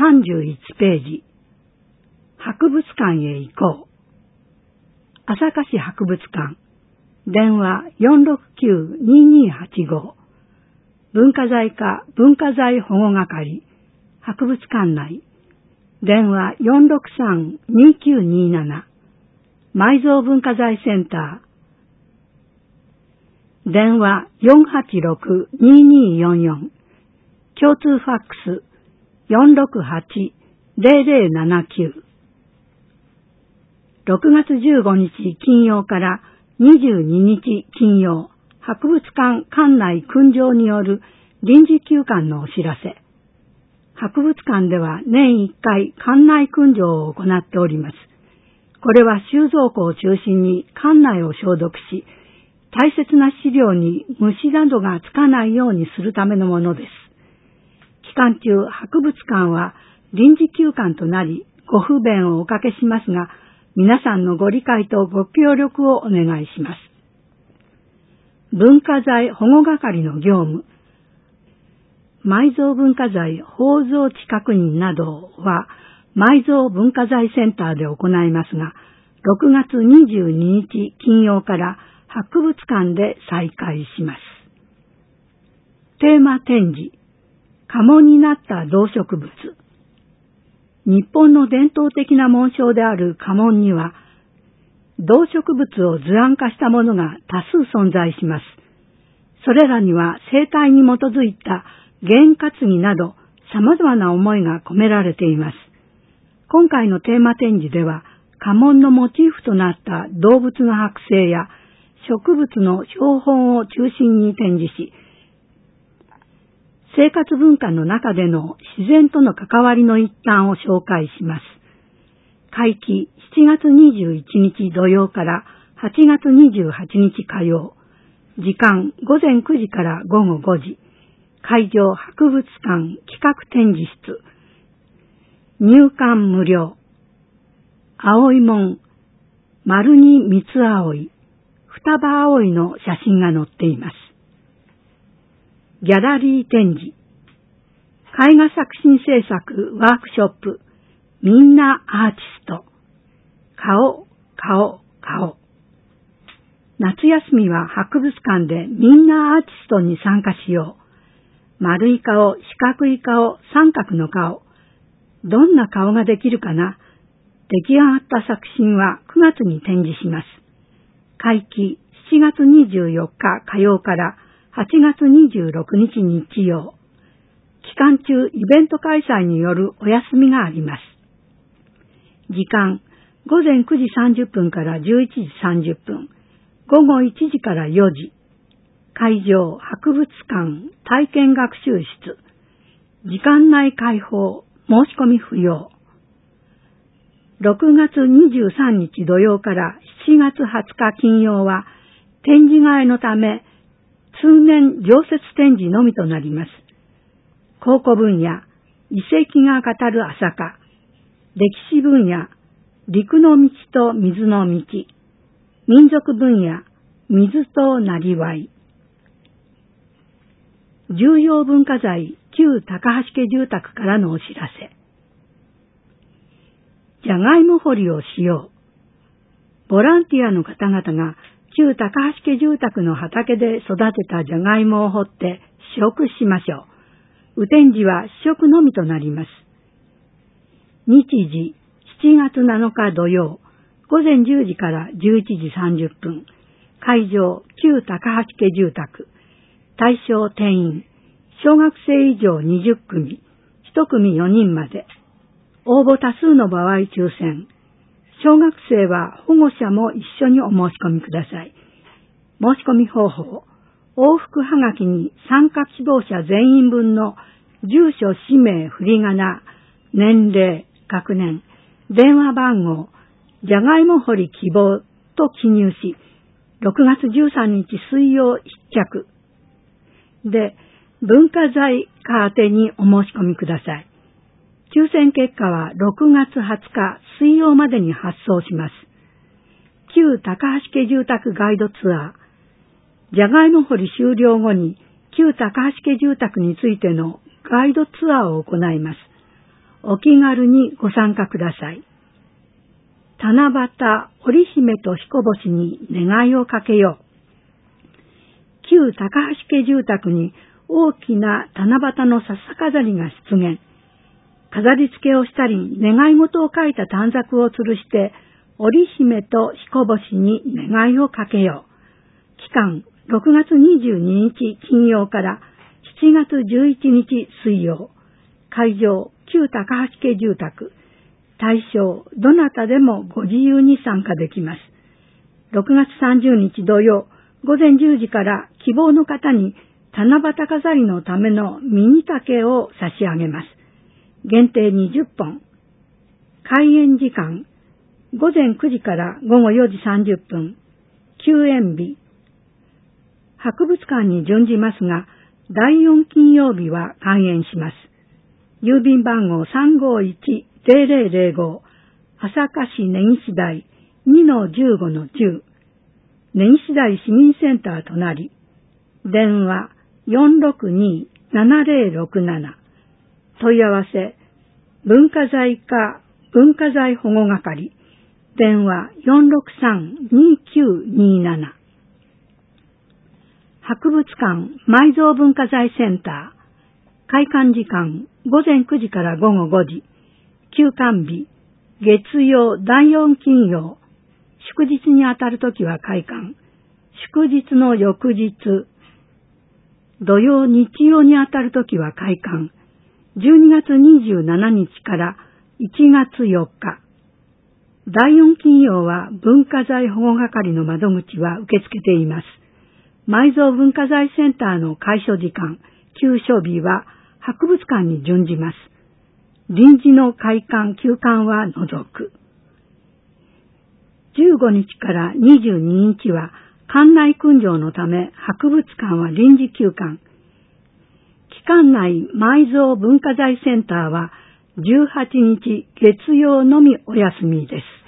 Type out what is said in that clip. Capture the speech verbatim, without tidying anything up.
さんじゅういちページ。博物館へ行こう。朝霞市博物館。電話 よんろくきゅう にーにーはちご。文化財課文化財保護係。博物館内。電話 よんろくさん にーきゅうにーなな。埋蔵文化財センター。電話 よんはちろく にーにーよんよん。共通ファックス よんろくはち ゼロゼロななきゅう。ろくがつじゅうごにち金曜からにじゅうににち金曜、博物館館内訓場による臨時休館のお知らせ。博物館では年いっかい館内訓場を行っております。これは収蔵庫を中心に館内を消毒し、大切な資料に虫などがつかないようにするためのものです。期間中、博物館は臨時休館となり、ご不便をおかけしますが、皆さんのご理解とご協力をお願いします。文化財保護係の業務。埋蔵文化財包蔵地確認などは埋蔵文化財センターで行いますが、ろくがつにじゅうににち金曜から博物館で再開します。テーマ展示。家紋になった動植物。日本の伝統的な紋章である家紋には、動植物を図案化したものが多数存在します。それらには生態に基づいた験担ぎなど様々な思いが込められています。今回のテーマ展示では、家紋のモチーフとなった動物の剥製や植物の標本を中心に展示し、生活文化の中での自然との関わりの一端を紹介します。会期しちがつにじゅういちにち土曜からはちがつにじゅうはちにち火曜。時間ごぜんくじからごごごじ。会場博物館企画展示室。入館無料。葵門、丸に三つ葵、双葉葵の写真が載っています。ギャラリー展示。絵画作品制作ワークショップ。みんなアーティスト。顔、顔、顔。夏休みは博物館でみんなアーティストに参加しよう。丸い顔、四角い顔、三角の顔。どんな顔ができるかな？出来上がった作品はくがつに展示します。会期しちがつにじゅうよっか火曜からはちがつにじゅうろくにち日曜。期間中イベント開催によるお休みがあります。時間ごぜんくじさんじゅっぷんからじゅういちじさんじゅっぷん。ごごいちじからよじ。会場博物館体験学習室。時間内開放申し込み不要。ろくがつにじゅうさんにち土曜からしちがつはつか金曜は展示替えのため通年常設展示のみとなります。考古分野、遺跡が語る朝霞、歴史分野、陸の道と水の道、民族分野、水となりわい。重要文化財、旧高橋家住宅からのお知らせ。じゃがいも掘りをしよう。ボランティアの方々が旧高橋家住宅の畑で育てたじゃがいもを掘って試食しましょう。雨天時は試食のみとなります。日時しちがつなのか土曜、ごぜんじゅうじからじゅういちじさんじゅっぷん。会場旧高橋家住宅。対象定員、小学生以上にじゅっくみ、いちくみよにんまで。応募多数の場合抽選。小学生は保護者も一緒にお申し込みください。申し込み方法。往復はがきに参加希望者全員分の住所、氏名、振り仮名、年齢、学年、電話番号、じゃがいも掘り希望と記入し、ろくがつじゅうさんにち水曜必着で文化財課宛てにお申し込みください。抽選結果はろくがつはつか水曜までに発送します。旧高橋家住宅ガイドツアー。じゃがいも掘り終了後に旧高橋家住宅についてのガイドツアーを行います。 お気軽にご参加ください。七夕織姫と彦星に願いをかけよう。旧高橋家住宅に大きな七夕の笹飾りが出現。飾り付けをしたり、願い事を書いた短冊を吊るして、織姫と彦星に願いをかけよう。期間、ろくがつにじゅうににち金曜からしちがつじゅういちにち水曜。会場、旧高橋家住宅。対象、どなたでもご自由に参加できます。ろくがつさんじゅうにち土曜、午前じゅうじから希望の方に七夕飾りのためのミニ竹を差し上げます。限定にじゅっぽん。開演時間、午前くじからごごよじさんじゅっぷん。休園日。博物館に準じますが、だいよん金曜日は開園します。郵便番号 さんごいちゼロゼロゼロご、朝霞市根岸台 にのじゅうごのじゅう、根岸台市民センター隣、電話 よんろくにーななゼロろくなな、問い合わせ、文化財課文化財保護係、電話 よんろくさんにきゅうになな。博物館埋蔵文化財センター、開館時間午前くじからごごごじ、休館日、月曜だいよん金曜、祝日にあたるときは開館、祝日の翌日、土曜日曜にあたるときは開館、じゅうにがつにじゅうしちにちからいちがつよっか。だいよん金曜は文化財保護係の窓口は受け付けています。埋蔵文化財センターの開所時間、休所日は博物館に準じます。臨時の開館・休館は除く。じゅうごにちからにじゅうににちは館内訓場のため博物館は臨時休館。期間内埋蔵文化財センターはじゅうはちにち月曜のみお休みです。